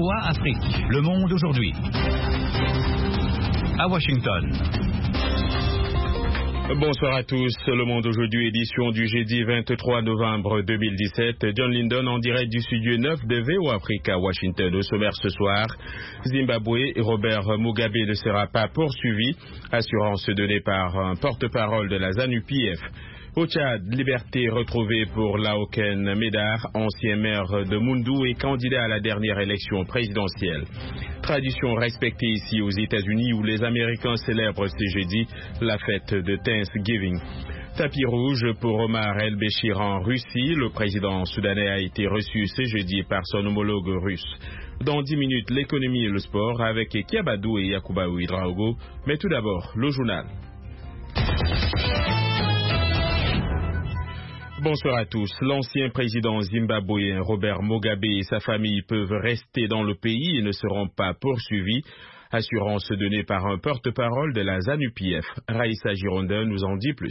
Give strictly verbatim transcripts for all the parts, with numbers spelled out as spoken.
V O A Afrique. Le monde aujourd'hui. À Washington. Bonsoir à tous. Le monde aujourd'hui, édition du jeudi vingt-trois novembre deux mille dix-sept. John Lindon en direct du studio neuf de V O A Afrique à Washington. Au sommaire ce soir, Zimbabwe, Robert Mugabe ne sera pas poursuivi. Assurance donnée par un porte-parole de la ZANU-P F. Au Tchad, liberté retrouvée pour Laoken Médard, ancien maire de Moundou et candidat à la dernière élection présidentielle. Tradition respectée ici aux États-Unis où les Américains célèbrent ce jeudi la fête de Thanksgiving. Tapis rouge pour Omar El-Béchir en Russie. Le président soudanais a été reçu ce jeudi par son homologue russe. Dans dix minutes, l'économie et le sport avec Kiabadou et Yakuba Ouidraogo. Mais tout d'abord, le journal. Bonsoir à tous. L'ancien président zimbabwéen Robert Mugabe et sa famille peuvent rester dans le pays et ne seront pas poursuivis. Assurance donnée par un porte-parole de la ZANU-P F. Raïssa Girondin nous en dit plus.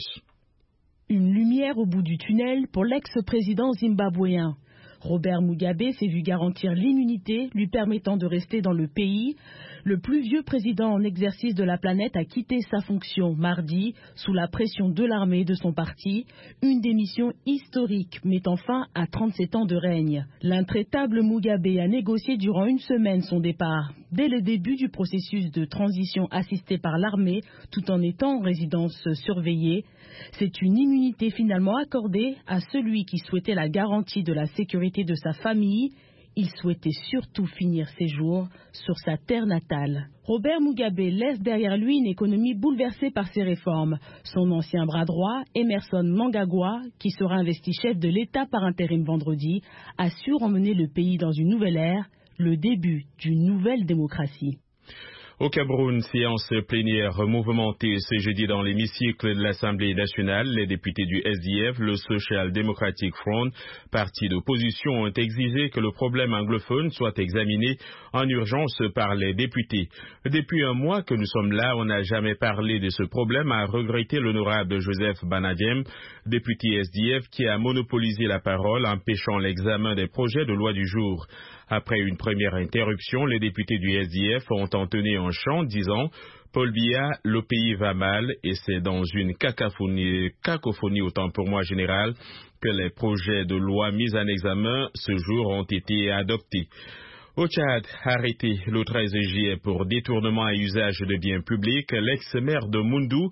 Une lumière au bout du tunnel pour l'ex-président zimbabwéen. Robert Mugabe s'est vu garantir l'immunité lui permettant de rester dans le pays. Le plus vieux président en exercice de la planète a quitté sa fonction mardi sous la pression de l'armée et de son parti. Une démission historique mettant fin à trente-sept ans de règne. L'intraitable Mugabe a négocié durant une semaine son départ, dès le début du processus de transition assisté par l'armée, tout en étant en résidence surveillée. C'est une immunité finalement accordée à celui qui souhaitait la garantie de la sécurité de sa famille. Il souhaitait surtout finir ses jours sur sa terre natale. Robert Mugabe laisse derrière lui une économie bouleversée par ses réformes. Son ancien bras droit, Emmerson Mnangagwa, qui sera investi chef de l'État par intérim vendredi, assure emmener le pays dans une nouvelle ère, le début d'une nouvelle démocratie. Au Cameroun, séance plénière mouvementée ce jeudi dans l'hémicycle de l'Assemblée nationale. Les députés du S D F, le Social Democratic Front, parti d'opposition, ont exigé que le problème anglophone soit examiné en urgence par les députés. Depuis un mois que nous sommes là, on n'a jamais parlé de ce problème, a regretté l'honorable Joseph Banadjem, député S D F, qui a monopolisé la parole, empêchant l'examen des projets de loi du jour. Après une première interruption, les députés du S D F ont entonné un chant disant « Paul Biya, le pays va mal » et c'est dans une cacophonie, cacophonie autant pour moi générale que les projets de loi mis en examen ce jour ont été adoptés. Au Tchad, arrêté le treize juillet pour détournement à usage de biens publics, l'ex-maire de Moundou,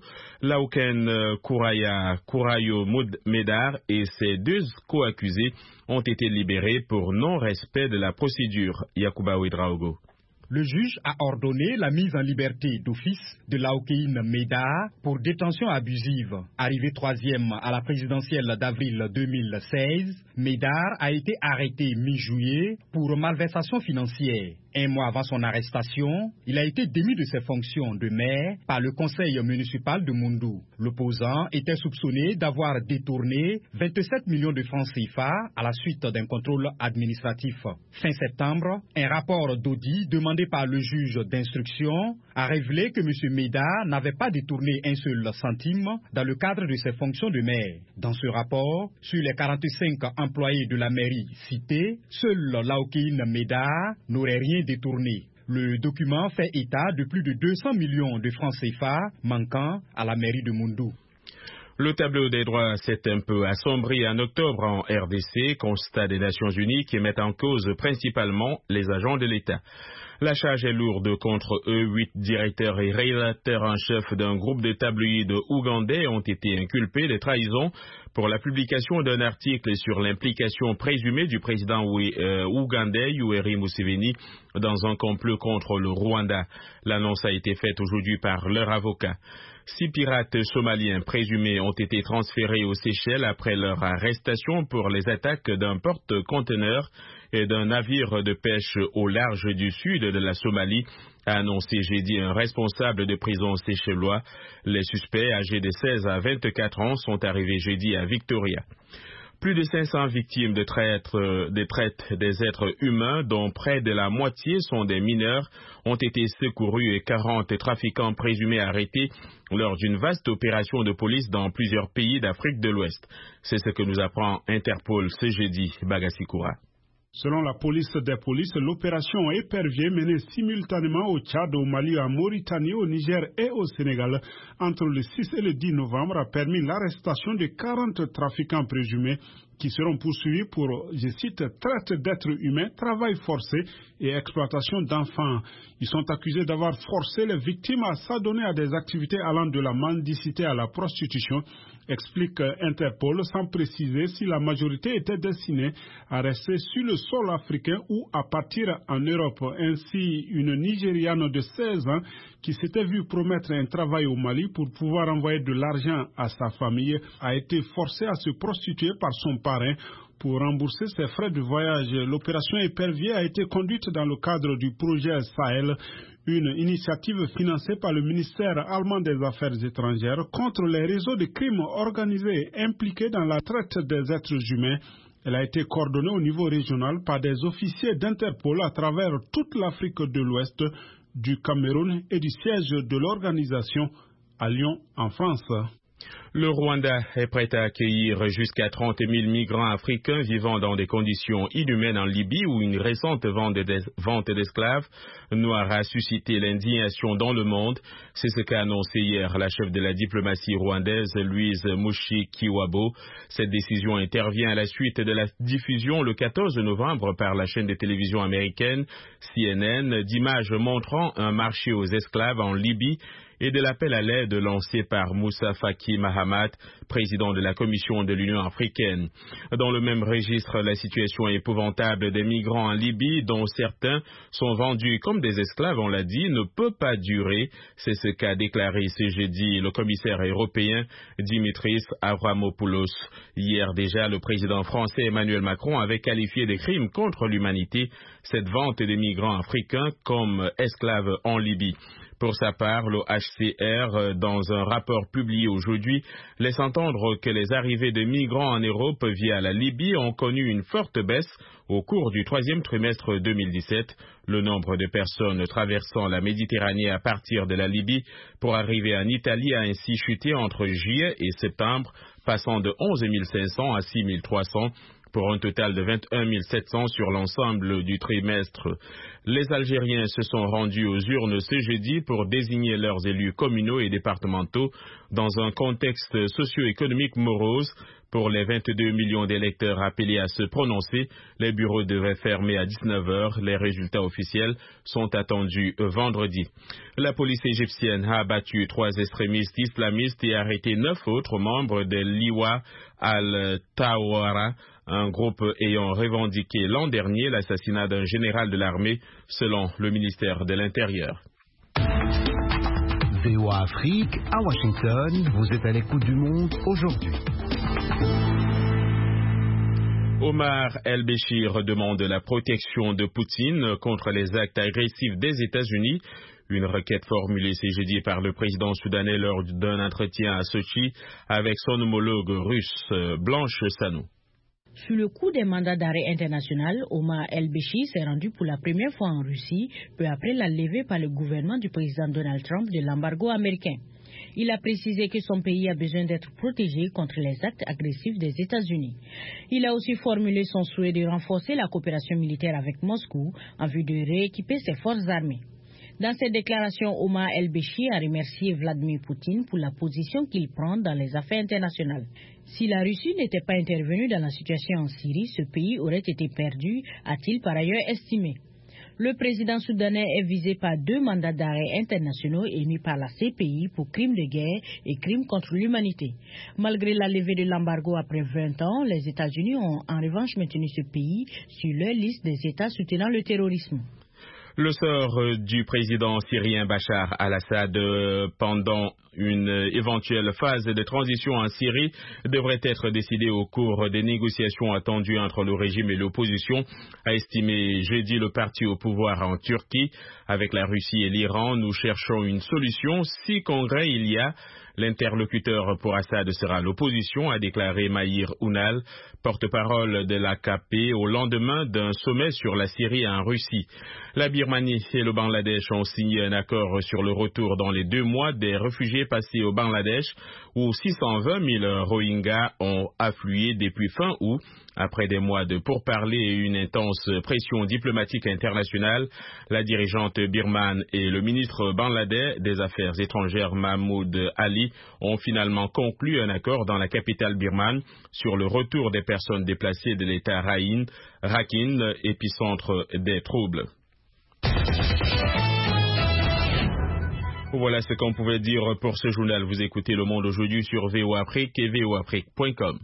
Laoken Kouraya Kourayo Médard et ses deux co-accusés ont été libérés pour non-respect de la procédure. Yakuba Ouidraogo. Le juge a ordonné la mise en liberté d'office de Laoken Médard pour détention abusive. Arrivé troisième à la présidentielle d'avril deux mille seize, Médard a été arrêté mi-juillet pour malversation financière. Un mois avant son arrestation, il a été démis de ses fonctions de maire par le conseil municipal de Moundou. L'opposant était soupçonné d'avoir détourné vingt-sept millions de francs C F A à la suite d'un contrôle administratif. Fin septembre, un rapport d'audit demandé par le juge d'instruction a révélé que M. Médard n'avait pas détourné un seul centime dans le cadre de ses fonctions de maire. Dans ce rapport, sur les quarante-cinq employés de la mairie cités, seul Laoken Médard n'aurait rien détourné. Le document fait état de plus de deux cents millions de francs C F A manquant à la mairie de Moundou. Le tableau des droits s'est un peu assombri en octobre en R D C, constat des Nations Unies qui met en cause principalement les agents de l'État. La charge est lourde contre eux. Huit directeurs et rédacteurs en chef d'un groupe de tabloïds ougandais ont été inculpés de trahison pour la publication d'un article sur l'implication présumée du président euh, ougandais Yoweri Museveni dans un complot contre le Rwanda. L'annonce a été faite aujourd'hui par leur avocat. Six pirates somaliens présumés ont été transférés aux Seychelles après leur arrestation pour les attaques d'un porte-conteneur et d'un navire de pêche au large du sud de la Somalie, a annoncé jeudi un responsable de prison séchellois. Les suspects, âgés de seize à vingt-quatre ans, sont arrivés jeudi à Victoria. Plus de cinq cents victimes de traite, de traite des êtres humains, dont près de la moitié sont des mineurs, ont été secourus et quarante trafiquants présumés arrêtés lors d'une vaste opération de police dans plusieurs pays d'Afrique de l'Ouest. C'est ce que nous apprend Interpol ce jeudi. Bagassi Koura. Selon la police des polices, l'opération Épervier menée simultanément au Tchad, au Mali, en Mauritanie, au Niger et au Sénégal entre le six et le dix novembre a permis l'arrestation de quarante trafiquants présumés qui seront poursuivis pour, je cite, traite d'êtres humains, travail forcé et exploitation d'enfants. Ils sont accusés d'avoir forcé les victimes à s'adonner à des activités allant de la mendicité à la prostitution, explique Interpol, sans préciser si la majorité était destinée à rester sur le sol africain ou à partir en Europe. Ainsi, une Nigériane de seize ans qui s'était vue promettre un travail au Mali pour pouvoir envoyer de l'argent à sa famille a été forcée à se prostituer par son parrain pour rembourser ses frais de voyage. L'opération Épervier a été conduite dans le cadre du projet Sahel, une initiative financée par le ministère allemand des Affaires étrangères contre les réseaux de crimes organisés impliqués dans la traite des êtres humains. Elle a été coordonnée au niveau régional par des officiers d'Interpol à travers toute l'Afrique de l'Ouest, du Cameroun et du siège de l'organisation à Lyon, en France. Le Rwanda est prêt à accueillir jusqu'à trente mille migrants africains vivant dans des conditions inhumaines en Libye où une récente vente d'esclaves noirs a suscité l'indignation dans le monde. C'est ce qu'a annoncé hier la chef de la diplomatie rwandaise, Louise Mushikiwabo. Cette décision intervient à la suite de la diffusion le quatorze novembre par la chaîne de télévision américaine C N N d'images montrant un marché aux esclaves en Libye et de l'appel à l'aide lancé par Moussa Faki Mahamat, président de la Commission de l'Union africaine. Dans le même registre, la situation épouvantable des migrants en Libye, dont certains sont vendus comme des esclaves, on l'a dit, ne peut pas durer. C'est ce qu'a déclaré ce jeudi le commissaire européen Dimitris Avramopoulos. Hier déjà, le président français Emmanuel Macron avait qualifié de crime contre l'humanité cette vente des migrants africains comme esclaves en Libye. Pour sa part, le H C R, dans un rapport publié aujourd'hui, laisse entendre que les arrivées de migrants en Europe via la Libye ont connu une forte baisse au cours du troisième trimestre deux mille dix-sept. Le nombre de personnes traversant la Méditerranée à partir de la Libye pour arriver en Italie a ainsi chuté entre juillet et septembre, passant de onze mille cinq cents à six mille trois cents. Pour un total de vingt et un mille sept cents sur l'ensemble du trimestre. Les Algériens se sont rendus aux urnes ce jeudi pour désigner leurs élus communaux et départementaux dans un contexte socio-économique morose. Pour les vingt-deux millions d'électeurs appelés à se prononcer, les bureaux devaient fermer à dix-neuf heures. Les résultats officiels sont attendus vendredi. La police égyptienne a abattu trois extrémistes islamistes et arrêté neuf autres membres de l'Iwa al-Tawara, un groupe ayant revendiqué l'an dernier l'assassinat d'un général de l'armée, selon le ministère de l'Intérieur. V O A Afrique, à Washington, vous êtes à l'écoute du monde aujourd'hui. Omar El-Béchir demande la protection de Poutine contre les actes agressifs des États-Unis. Une requête formulée ce jeudi par le président soudanais lors d'un entretien à Sochi avec son homologue russe, Blanche Sanou. Sous le coup des mandats d'arrêt international, Omar El-Béchir s'est rendu pour la première fois en Russie, peu après la levée par le gouvernement du président Donald Trump de l'embargo américain. Il a précisé que son pays a besoin d'être protégé contre les actes agressifs des États-Unis. Il a aussi formulé son souhait de renforcer la coopération militaire avec Moscou en vue de rééquiper ses forces armées. Dans cette déclaration, Omar El-Béchir a remercié Vladimir Poutine pour la position qu'il prend dans les affaires internationales. Si la Russie n'était pas intervenue dans la situation en Syrie, ce pays aurait été perdu, a-t-il par ailleurs estimé. Le président soudanais est visé par deux mandats d'arrêt internationaux émis par la C P I pour crimes de guerre et crimes contre l'humanité. Malgré la levée de l'embargo après vingt ans, les États-Unis ont en revanche maintenu ce pays sur leur liste des États soutenant le terrorisme. Le sort du président syrien Bachar al-Assad pendant une éventuelle phase de transition en Syrie devrait être décidé au cours des négociations attendues entre le régime et l'opposition, a estimé jeudi le parti au pouvoir en Turquie. Avec la Russie et l'Iran, nous cherchons une solution. Si congrès il y a, l'interlocuteur pour Assad sera l'opposition, a déclaré Mahir Ounal, porte-parole de l'A K P, au lendemain d'un sommet sur la Syrie en Russie. La Birmanie et le Bangladesh ont signé un accord sur le retour dans les deux mois des réfugiés étrangers passés au Bangladesh, où six cent vingt mille Rohingyas ont afflué depuis fin août. Après des mois de pourparlers et une intense pression diplomatique internationale, la dirigeante birmane et le ministre bangladais des Affaires étrangères Mahmoud Ali ont finalement conclu un accord dans la capitale birmane sur le retour des personnes déplacées de l'État Rakhine, Rakhine, épicentre des troubles. Voilà ce qu'on pouvait dire pour ce journal. Vous écoutez Le Monde aujourd'hui sur V O Afrique et V O Afrique point com.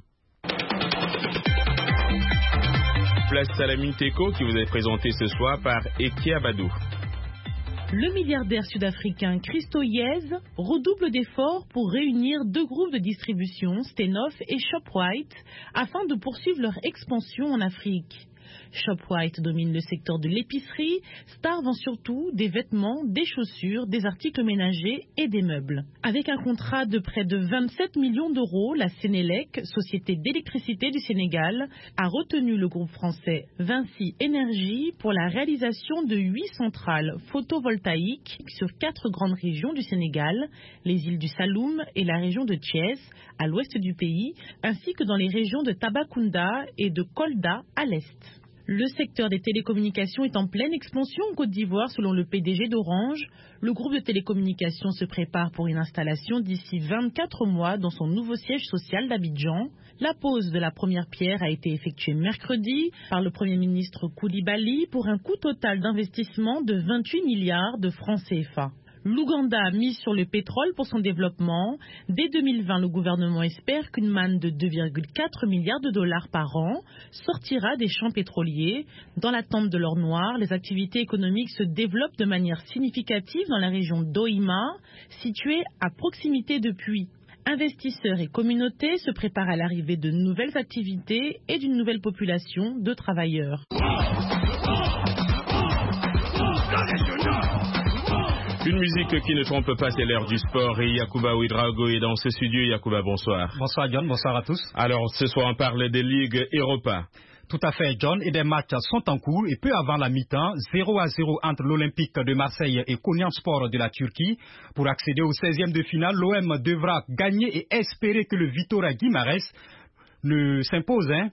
Place à la Minute Éco qui vous est présentée ce soir par Ekia Badou. Le milliardaire sud-africain Christo Yez redouble d'efforts pour réunir deux groupes de distribution, Stenoff et Shoprite, afin de poursuivre leur expansion en Afrique. Shoprite domine le secteur de l'épicerie, Star vend surtout des vêtements, des chaussures, des articles ménagers et des meubles. Avec un contrat de près de vingt-sept millions d'euros, la Sénélec, société d'électricité du Sénégal, a retenu le groupe français Vinci Énergie pour la réalisation de huit centrales photovoltaïques sur quatre grandes régions du Sénégal, les îles du Saloum et la région de Thiès, à l'ouest du pays, ainsi que dans les régions de Tambacounda et de Kolda à l'est. Le secteur des télécommunications est en pleine expansion en Côte d'Ivoire selon le P D G d'Orange. Le groupe de télécommunications se prépare pour une installation d'ici vingt-quatre mois dans son nouveau siège social d'Abidjan. La pose de la première pierre a été effectuée mercredi par le Premier ministre Koulibaly pour un coût total d'investissement de vingt-huit milliards de francs C F A. L'Ouganda mise sur le pétrole pour son développement. Dès deux mille vingt, le gouvernement espère qu'une manne de deux virgule quatre milliards de dollars par an sortira des champs pétroliers. Dans l'attente de l'or noir, les activités économiques se développent de manière significative dans la région d'Oima, située à proximité de puits. Investisseurs et communautés se préparent à l'arrivée de nouvelles activités et d'une nouvelle population de travailleurs. Une musique qui ne trompe pas, c'est l'heure du sport et Yacouba Ouedraogo est dans ce studio. Yacouba, bonsoir. Bonsoir John, bonsoir à tous. Alors, ce soir, on parle des ligues Europa. Tout à fait, John, et des matchs sont en cours et peu avant la mi-temps, zéro à zéro entre l'Olympique de Marseille et Konyaspor de la Turquie. Pour accéder au seizième de finale, l'O M devra gagner et espérer que le Vitória Guimarães ne s'impose, hein,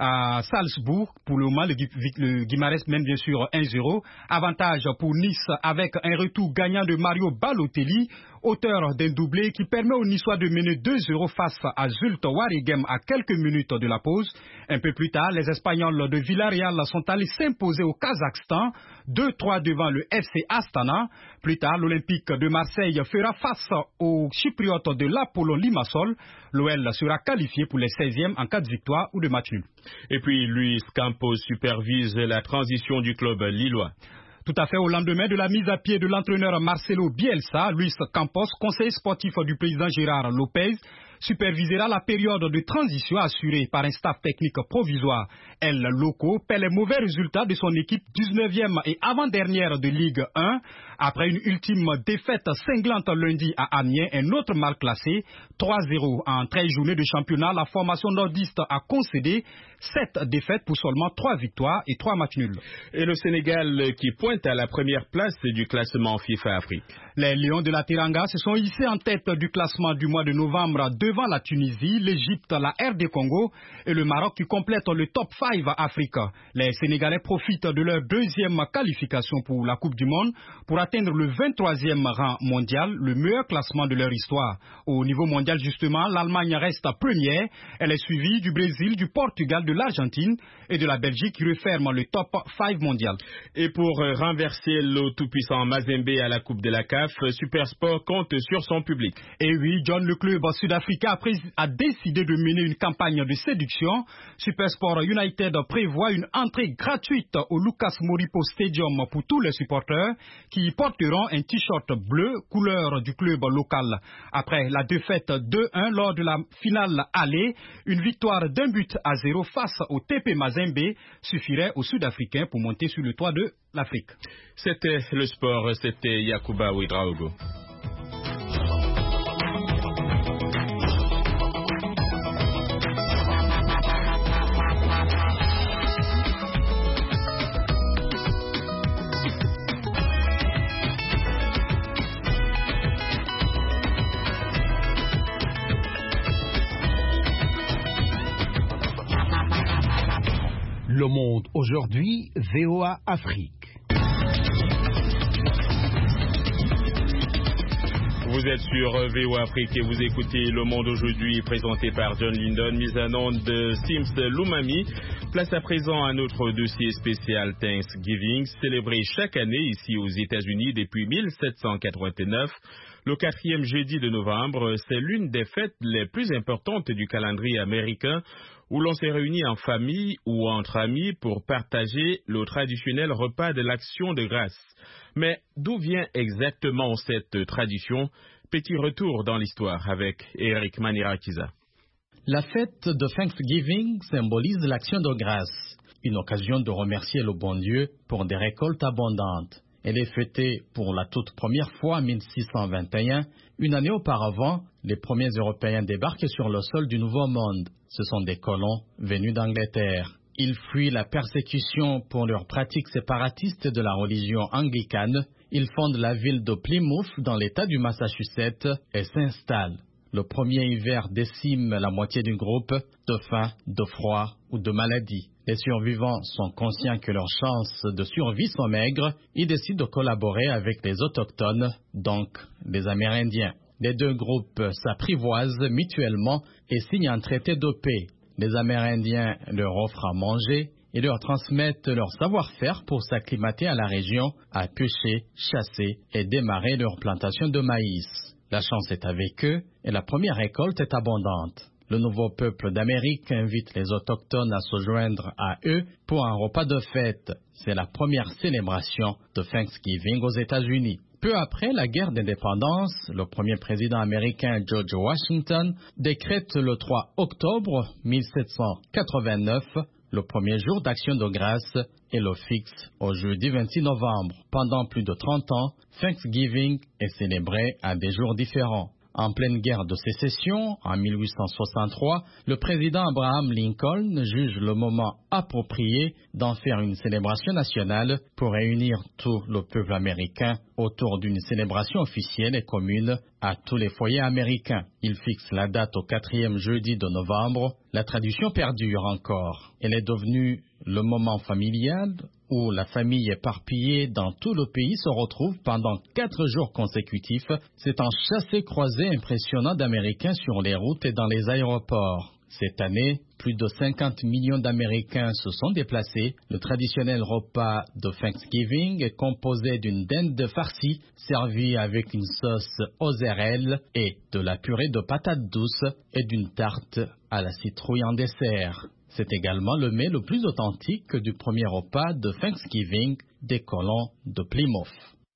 à Salzbourg. Pour le moment, le, le Guimarães mène bien sûr un zéro. Avantage pour Nice avec un retour gagnant de Mario Balotelli, auteur d'un doublé qui permet aux Niçois de mener deux zéro face à Zulte Waregem à quelques minutes de la pause. Un peu plus tard, les Espagnols de Villarreal sont allés s'imposer au Kazakhstan, deux trois devant le F C Astana. Plus tard, l'Olympique de Marseille fera face aux Chypriotes de l'Apollon Limassol. L'O L sera qualifié pour les seizièmes en cas de victoire ou de match nul. Et puis, Luis Campos supervise la transition du club lillois. Tout à fait, au lendemain de la mise à pied de l'entraîneur Marcelo Bielsa, Luis Campos, conseiller sportif du président Gérard Lopez, supervisera la période de transition assurée par un staff technique provisoire. El Loco paie les mauvais résultats de son équipe dix-neuvième et avant-dernière de Ligue un. Après une ultime défaite cinglante lundi à Amiens, un autre mal classé, trois zéro. En treize journées de championnat, la formation nordiste a concédé sept défaites pour seulement trois victoires et trois matchs nuls. Et le Sénégal qui pointe à la première place du classement FIFA Afrique. Les Lions de la Teranga se sont hissés en tête du classement du mois de novembre devant la Tunisie, l'Égypte, la R D Congo et le Maroc qui complètent le top cinq Afrique. Les Sénégalais profitent de leur deuxième qualification pour la Coupe du Monde pour atteindre le vingt-troisième rang mondial, le meilleur classement de leur histoire. Au niveau mondial justement, l'Allemagne reste première. Elle est suivie du Brésil, du Portugal, de l'Argentine et de la Belgique qui referment le top cinq mondial. Et pour renverser le tout-puissant Mazembe à la Coupe de la C A F, Supersport compte sur son public. Et oui, John, le club sud-africain a décidé de mener une campagne de séduction. Supersport United prévoit une entrée gratuite au Lucas Moripo Stadium pour tous les supporters qui porteront un t-shirt bleu, couleur du club local. Après la défaite deux un lors de la finale aller, une victoire d'un but à zéro face au T P Mazembe suffirait aux Sud-Africains pour monter sur le toit de l'Afrique. C'était le sport, c'était Yacouba Ouedraogo. Le Monde aujourd'hui, V O A Afrique. Vous êtes sur V O A Afrique et vous écoutez Le Monde aujourd'hui, présenté par John Lindon, mise en onde de Sims Lumami. Place à présent à notre dossier spécial Thanksgiving, célébré chaque année ici aux États-Unis depuis mille sept cent quatre-vingt-neuf. Le quatrième jeudi de novembre, c'est l'une des fêtes les plus importantes du calendrier américain, où l'on s'est réuni en famille ou entre amis pour partager le traditionnel repas de l'Action de grâce. Mais d'où vient exactement cette tradition? Petit retour dans l'histoire avec Eric Manirakiza. La fête de Thanksgiving symbolise l'Action de grâce, une occasion de remercier le bon Dieu pour des récoltes abondantes. Elle est fêtée pour la toute première fois en mille six cent vingt et un. Une année auparavant, les premiers Européens débarquent sur le sol du Nouveau Monde. Ce sont des colons venus d'Angleterre. Ils fuient la persécution pour leurs pratiques séparatistes de la religion anglicane. Ils fondent la ville de Plymouth dans l'État du Massachusetts et s'installent. Le premier hiver décime la moitié du groupe, de faim, de froid ou de maladie. Les survivants sont conscients que leurs chances de survie sont maigres. Ils décident de collaborer avec les autochtones, donc les Amérindiens. Les deux groupes s'apprivoisent mutuellement et signent un traité de paix. Les Amérindiens leur offrent à manger et leur transmettent leur savoir-faire pour s'acclimater à la région, à pêcher, chasser et démarrer leur plantation de maïs. La chance est avec eux et la première récolte est abondante. Le nouveau peuple d'Amérique invite les autochtones à se joindre à eux pour un repas de fête. C'est la première célébration de Thanksgiving aux États-Unis. Peu après la guerre d'indépendance, le premier président américain George Washington décrète le trois octobre mille sept cent quatre-vingt-neuf le premier jour d'Action de grâce et le fixe au jeudi vingt-six novembre. Pendant plus de trente ans, Thanksgiving est célébré à des jours différents. En pleine guerre de sécession, en mille huit cent soixante-trois, le président Abraham Lincoln juge le moment approprié d'en faire une célébration nationale pour réunir tout le peuple américain autour d'une célébration officielle et commune à tous les foyers américains. Il fixe la date au quatrième jeudi de novembre. La tradition perdure encore. Elle est devenue le moment familial où la famille éparpillée dans tout le pays se retrouve pendant quatre jours consécutifs. C'est un chassé-croisé impressionnant d'Américains sur les routes et dans les aéroports. Cette année, plus de cinquante millions d'Américains se sont déplacés. Le traditionnel repas de Thanksgiving est composé d'une dinde farcie servie avec une sauce aux érelles et de la purée de patates douces et d'une tarte à la citrouille en dessert. C'est également le mets le plus authentique du premier repas de Thanksgiving des colons de Plymouth.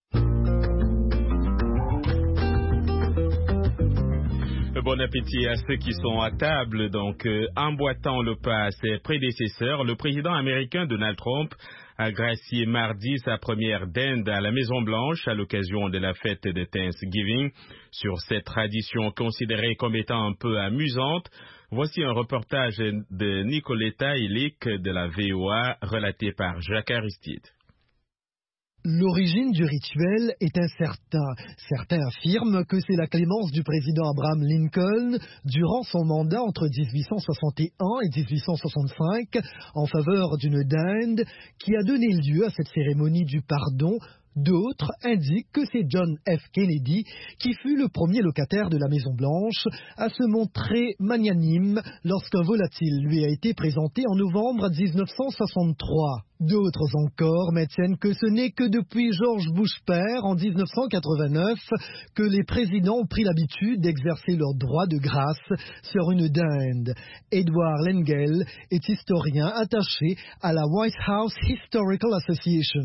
Bon appétit à ceux qui sont à table. Donc, euh, emboîtant le pas à ses prédécesseurs, le président américain Donald Trump a gracié mardi sa première dinde à la Maison-Blanche à l'occasion de la fête de Thanksgiving. Sur cette tradition considérée comme étant un peu amusante, voici un reportage de Nicoletta Illick de la V O A relaté par Jacques Aristide. L'origine du rituel est incertaine. Certains affirment que c'est la clémence du président Abraham Lincoln durant son mandat entre dix-huit cent soixante et un et dix-huit cent soixante-cinq en faveur d'une dinde qui a donné lieu à cette cérémonie du pardon. D'autres indiquent que c'est John F. Kennedy qui fut le premier locataire de la Maison-Blanche à se montrer magnanime lorsqu'un volatile lui a été présenté en novembre dix-neuf cent soixante-trois. D'autres encore maintiennent que ce n'est que depuis George Bush père en dix-neuf cent quatre-vingt-neuf que les présidents ont pris l'habitude d'exercer leur droit de grâce sur une dinde. Edward Lengel est historien attaché à la White House Historical Association.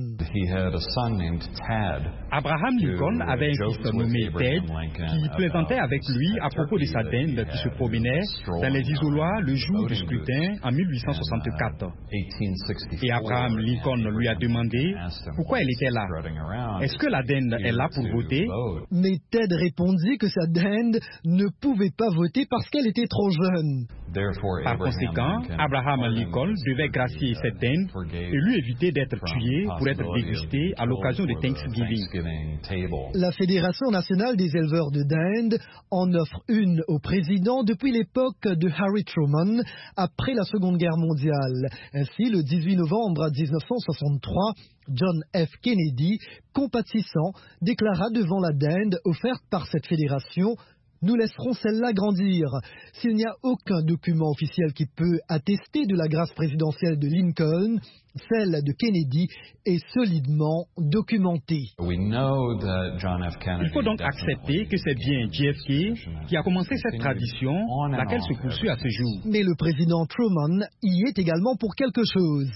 Abraham Lincoln avait un fils nommé Ted qui plaisantait avec lui à propos de sa dinde qui se promenait dans les isoloirs le jour du scrutin en mille huit cent soixante-quatre. Et Abraham Lincoln lui a demandé pourquoi elle était là. Est-ce que la dinde est là pour voter? Mais Ted répondit que sa dinde ne pouvait pas voter parce qu'elle était trop jeune. Par conséquent, Abraham Lincoln devait gracier cette dinde et lui éviter d'être tué pour être dégusté à l'occasion de Thanksgiving. La Fédération nationale des éleveurs de dinde en offre une au président depuis l'époque de Harry Truman, après la Seconde Guerre mondiale. Ainsi, le dix-huit novembre mille neuf cent soixante-trois, John F. Kennedy, compatissant, déclara devant la dinde offerte par cette fédération: nous laisserons celle-là grandir. S'il n'y a aucun document officiel qui peut attester de la grâce présidentielle de Lincoln, celle de Kennedy est solidement documentée. Il faut donc accepter que c'est bien J F K qui a commencé cette tradition, laquelle se poursuit à ce jour. Mais le président Truman y est également pour quelque chose.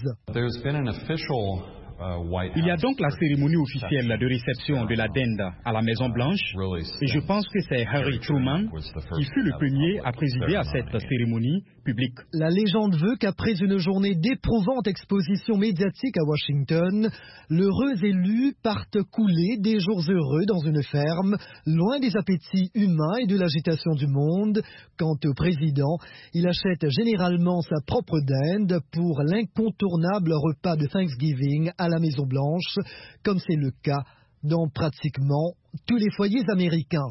Il y a donc la cérémonie officielle de réception de la dinde à la Maison-Blanche, et je pense que c'est Harry Truman qui fut le premier à présider à cette cérémonie publique. La légende veut qu'après une journée d'éprouvante exposition médiatique à Washington, l'heureux élu parte couler des jours heureux dans une ferme, loin des appétits humains et de l'agitation du monde. Quant au président, il achète généralement sa propre dinde pour l'incontournable repas de Thanksgiving à la Maison-Blanche, comme c'est le cas dans pratiquement tous les foyers américains.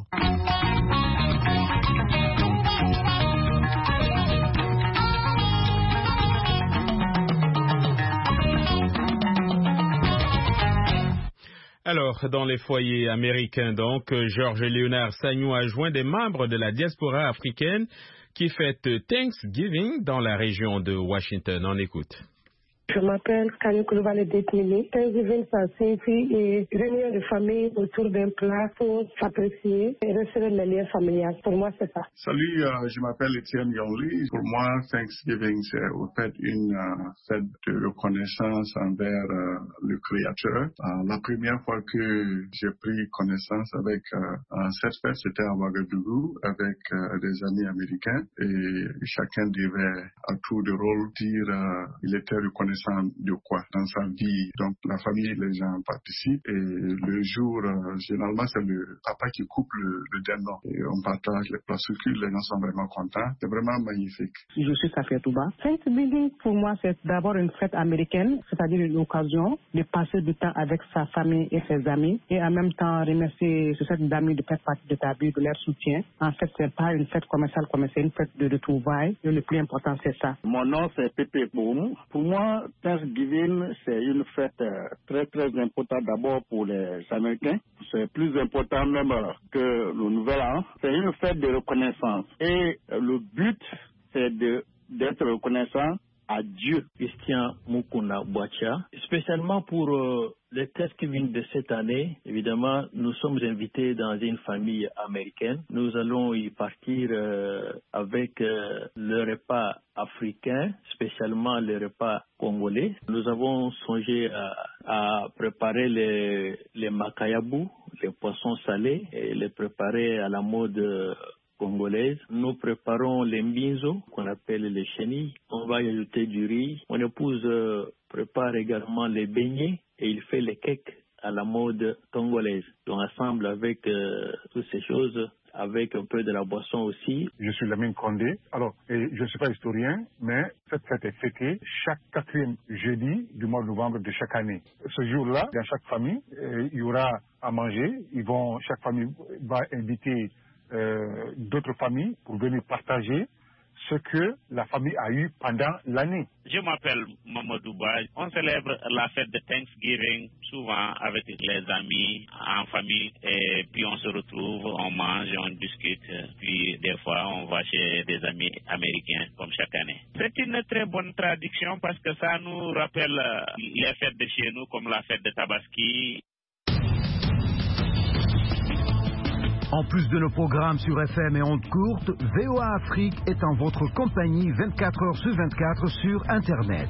Alors, dans les foyers américains, donc, Georges Léonard Sagnou a joint des membres de la diaspora africaine qui fête Thanksgiving dans la région de Washington. On écoute. Je m'appelle Kanye Koulibaly Détmini. Thanksgiving, ça signifie une réunion de famille autour d'un plat pour s'apprécier et resserrer les liens familiaux. Pour moi, c'est ça. Salut, euh, je m'appelle Étienne Yonli. Pour moi, Thanksgiving, c'est au fait une euh, fête de reconnaissance envers euh, le Créateur. Euh, la première fois que j'ai pris connaissance avec euh, cette fête, c'était à Ouagadougou avec euh, des amis américains et chacun devait à tour de rôle dire euh, il était reconnaissant de quoi dans sa vie. Donc la famille, les gens participent et le jour, euh, généralement c'est le papa qui coupe le, le dindon et on partage les plats sucrés, les gens sont vraiment contents. C'est vraiment magnifique. Je suis Safia Touba. Thanksgiving pour moi c'est d'abord une fête américaine, c'est-à-dire une occasion de passer du temps avec sa famille et ses amis et en même temps remercier cette d'amis de faire partie de ta vie, de leur soutien. En fait c'est pas une fête commerciale comme c'est une fête de retrouvailles et le plus important c'est ça. Mon nom c'est Pépé Boum. Pour moi Thanksgiving, c'est une fête très très importante d'abord pour les Américains. C'est plus important même que le Nouvel An. C'est une fête de reconnaissance. Et le but, c'est de, d'être reconnaissant à Dieu. Christian Mukuna Boacha, spécialement pour euh, le Thanksgiving de cette année, évidemment, nous sommes invités dans une famille américaine. Nous allons y partir euh, avec euh, le repas africain, spécialement le repas congolais. Nous avons songé à, à préparer les, les makayabou, les poissons salés, et les préparer à la mode euh, congolaise. Nous préparons les mbinzo, qu'on appelle les chenilles. On va y ajouter du riz. Mon épouse euh, prépare également les beignets et il fait les cakes à la mode congolaise. Donc ensemble avec euh, toutes ces choses, avec un peu de la boisson aussi. Je suis Lamine Condé. Alors, et je ne suis pas historien, mais cette fête est fêtée chaque quatrième jeudi du mois de novembre de chaque année. Ce jour-là, dans chaque famille, euh, il y aura à manger. Ils vont, chaque famille va inviter Euh, d'autres familles pour venir partager ce que la famille a eu pendant l'année. Je m'appelle Mamadou Ba. On célèbre la fête de Thanksgiving souvent avec les amis, en famille, et puis on se retrouve, on mange, on discute, puis des fois on va chez des amis américains comme chaque année. C'est une très bonne tradition parce que ça nous rappelle les fêtes de chez nous comme la fête de Tabaski. En plus de nos programmes sur F M et ondes courtes, V O A Afrique est en votre compagnie vingt-quatre heures sur vingt-quatre sur Internet.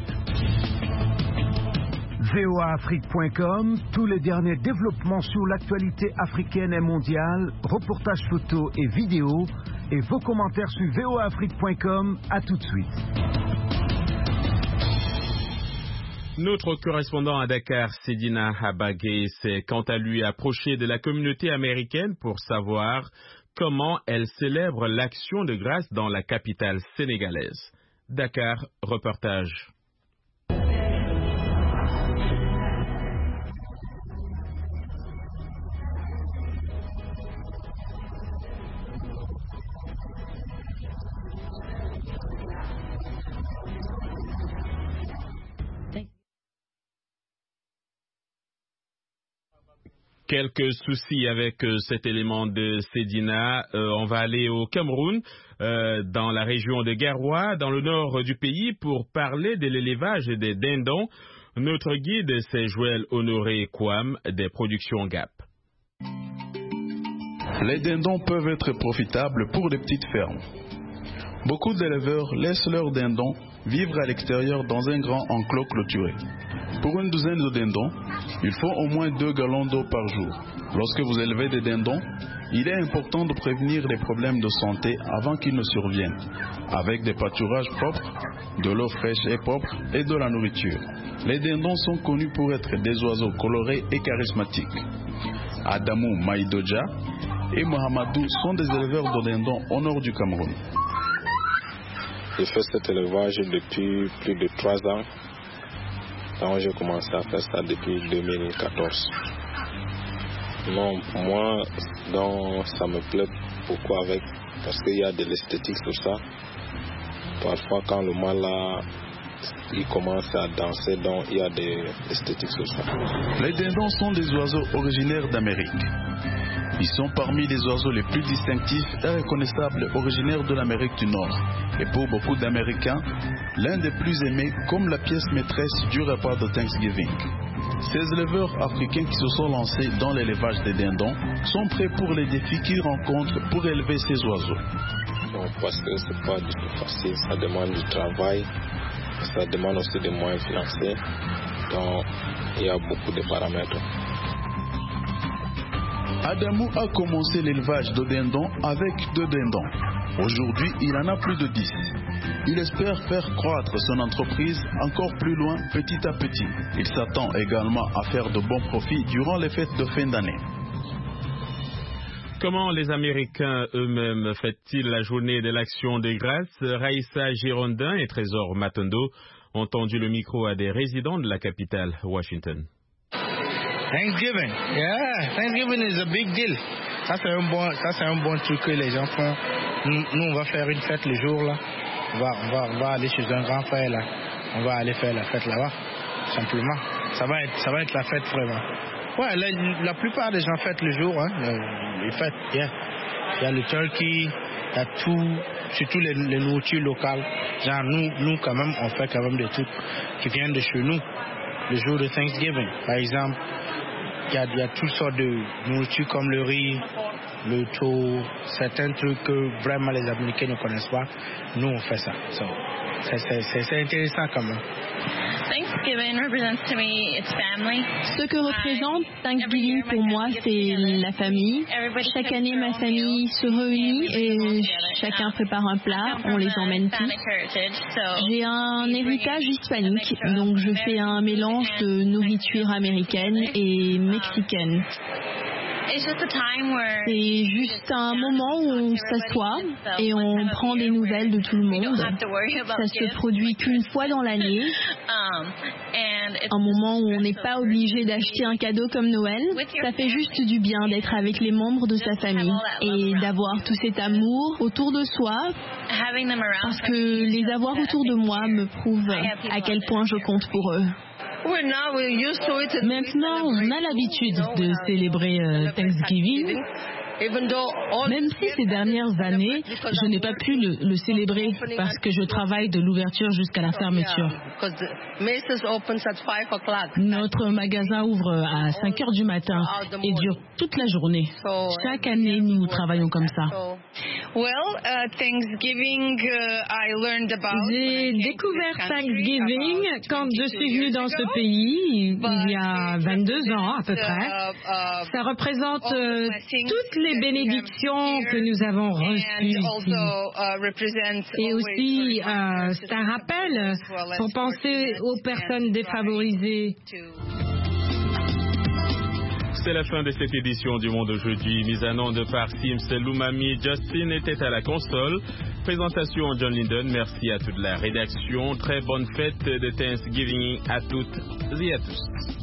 V O A Afrique point com, tous les derniers développements sur l'actualité africaine et mondiale, reportages photos et vidéos, et vos commentaires sur V O A Afrique point com. À tout de suite. Notre correspondant à Dakar, Sedina Habagé, s'est quant à lui approché de la communauté américaine pour savoir comment elle célèbre l'action de grâce dans la capitale sénégalaise. Dakar, reportage. Quelques soucis avec euh, cet élément de Sedina. Euh, on va aller au Cameroun, euh, dans la région de Garoua, dans le nord du pays, pour parler de l'élevage des dindons. Notre guide, c'est Joël Honoré Kouam, des productions Gap. Les dindons peuvent être profitables pour les petites fermes. Beaucoup d'éleveurs laissent leurs dindons vivre à l'extérieur dans un grand enclos clôturé. Pour une douzaine de dindons, il faut au moins deux gallons d'eau par jour. Lorsque vous élevez des dindons, il est important de prévenir les problèmes de santé avant qu'ils ne surviennent, avec des pâturages propres, de l'eau fraîche et propre et de la nourriture. Les dindons sont connus pour être des oiseaux colorés et charismatiques. Adamou Maïdodja et Mohamedou sont des éleveurs de dindons au nord du Cameroun. J'ai fait cet élevage depuis plus de trois ans. Donc j'ai commencé à faire ça depuis deux mille quatorze. Non, moi, donc, ça me plaît beaucoup avec, parce qu'il y a de l'esthétique sur ça. Parfois, quand le mâle là, il commence à danser, donc il y a de l'esthétique sur ça. Les dindons sont des oiseaux originaires d'Amérique. Ils sont parmi les oiseaux les plus distinctifs et reconnaissables originaires de l'Amérique du Nord. Et pour beaucoup d'Américains, l'un des plus aimés comme la pièce maîtresse du repas de Thanksgiving. Ces éleveurs africains qui se sont lancés dans l'élevage des dindons sont prêts pour les défis qu'ils rencontrent pour élever ces oiseaux. Non, parce que ce n'est pas du tout facile, ça demande du travail, ça demande aussi des moyens financiers. Donc, il y a beaucoup de paramètres. Adamou a commencé l'élevage de dindons avec deux dindons. Aujourd'hui, il en a plus de dix. Il espère faire croître son entreprise encore plus loin petit à petit. Il s'attend également à faire de bons profits durant les fêtes de fin d'année. Comment les Américains eux-mêmes fêtent-ils la journée de l'Action des Grâces? Raïssa Girondin et Trésor Matondo ont tendu le micro à des résidents de la capitale, Washington. Thanksgiving, yeah, Thanksgiving is a big deal. Ça c'est un bon, ça c'est un bon truc que les gens font. Nous, nous on va faire une fête le jour là. On va, on va, on va aller chez un grand frère là. On va aller faire la fête là-bas, simplement. Ça va être, ça va être la fête vraiment. Ouais, la, la plupart des gens fêtent le jour, hein. Les fêtes, yeah. Il y a le turkey, il y a tout, surtout les, les nourritures locales. Genre nous, nous quand même, on fait quand même des trucs qui viennent de chez nous. Le jour de Thanksgiving, par exemple. Il y, a, il y a toutes sortes de nourriture comme le riz, le taux, certains trucs que vraiment les Américains ne connaissent pas. Nous, on fait ça. So, c'est, c'est, c'est intéressant quand même. Thanksgiving represents to me its family. Ce que représente Thanksgiving pour moi, c'est la famille. Chaque année, ma famille se réunit et chacun prépare un plat. On les emmène tous. J'ai un héritage hispanique, donc je fais un mélange de nourriture américaine et mexicaine. C'est juste un moment où on s'assoit et on prend des nouvelles de tout le monde. Ça se produit qu'une fois dans l'année. Un moment où on n'est pas obligé d'acheter un cadeau comme Noël. Ça fait juste du bien d'être avec les membres de sa famille et d'avoir tout cet amour autour de soi. Parce que les avoir autour de moi me prouve à quel point je compte pour eux. Maintenant, on a l'habitude de célébrer euh, Thanksgiving. Même si ces dernières années, je n'ai pas pu le, le célébrer parce que je travaille de l'ouverture jusqu'à la fermeture. Notre magasin ouvre à cinq heures du matin et dure toute la journée. Chaque année, nous travaillons comme ça. J'ai découvert Thanksgiving quand je suis venue dans ce pays il y a vingt-deux ans à peu près. Ça représente euh, toutes les bénédictions que nous avons reçues ici. Et aussi, euh, c'est un rappel pour penser aux personnes défavorisées. C'est la fin de cette édition du Monde aujourd'hui. Mise en onde par Sims Lumami. Justin était à la console. Présentation John Linden. Merci à toute la rédaction. Très bonne fête de Thanksgiving à toutes et à tous.